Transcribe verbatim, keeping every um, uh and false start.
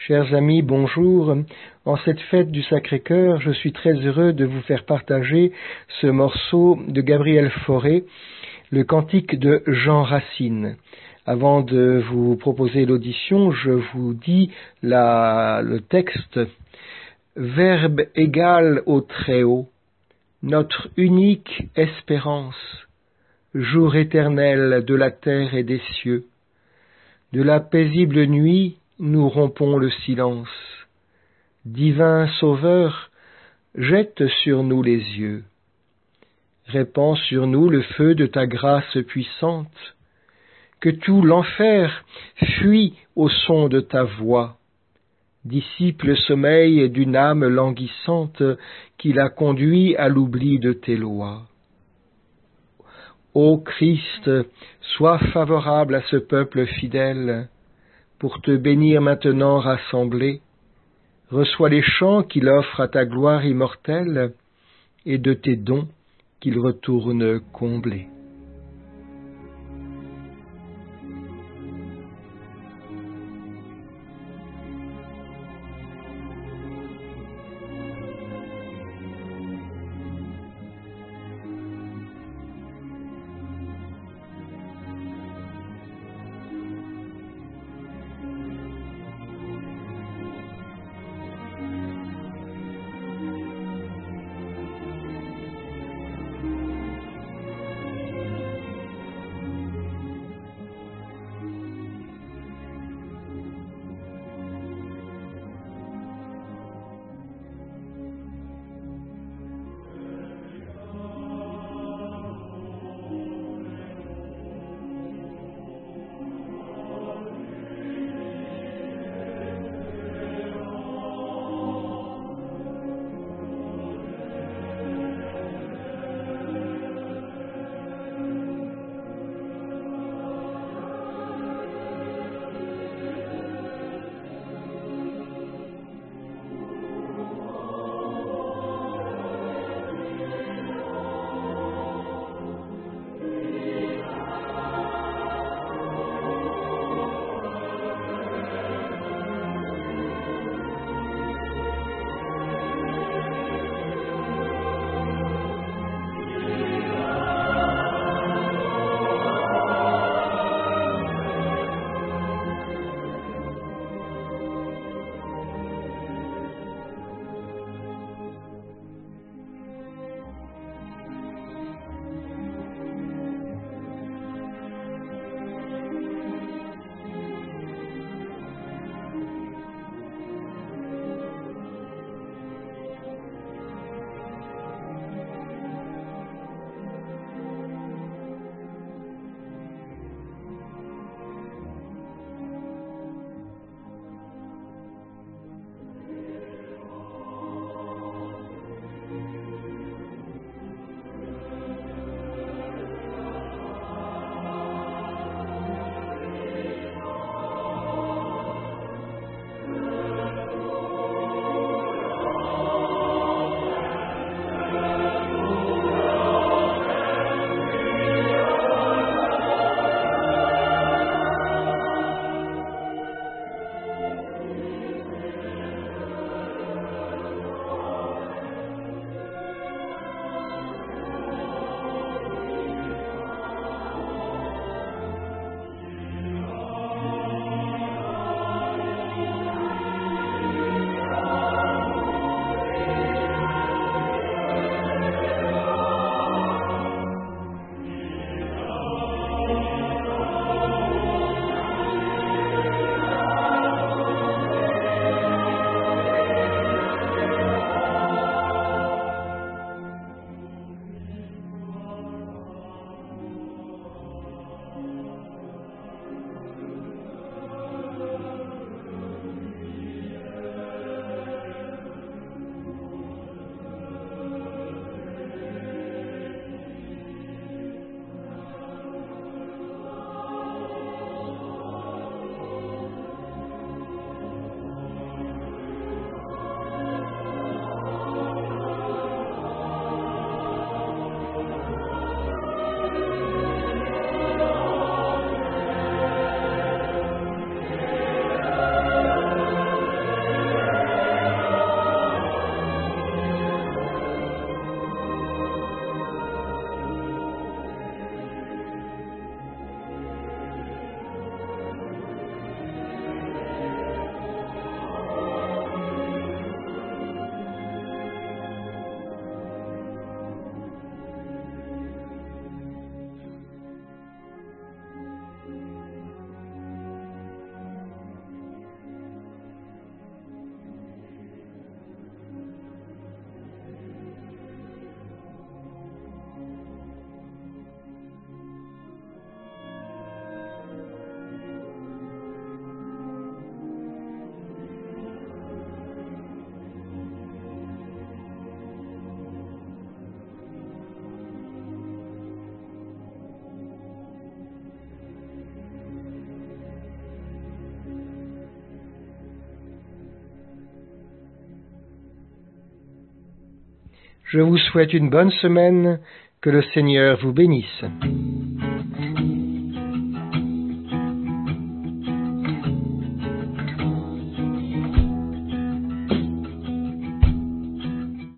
Chers amis, bonjour. En cette fête du Sacré-Cœur, je suis très heureux de vous faire partager ce morceau de Gabriel Fauré, le cantique de Jean Racine. Avant de vous proposer l'audition, je vous dis la, le texte. Verbe égal au Très-Haut, notre unique espérance, jour éternel de la terre et des cieux. De la paisible nuit, nous rompons le silence. Divin Sauveur, jette sur nous les yeux. Répands sur nous le feu de ta grâce puissante. Que tout l'enfer fuit au son de ta voix. Dissipe le sommeil d'une âme languissante qui l'a conduit à l'oubli de tes lois. Ô Christ, sois favorable à ce peuple fidèle, pour te bénir maintenant rassemblé. Reçois les chants qu'il offre à ta gloire immortelle, et de tes dons qu'il retourne comblés. Je vous souhaite une bonne semaine, que le Seigneur vous bénisse.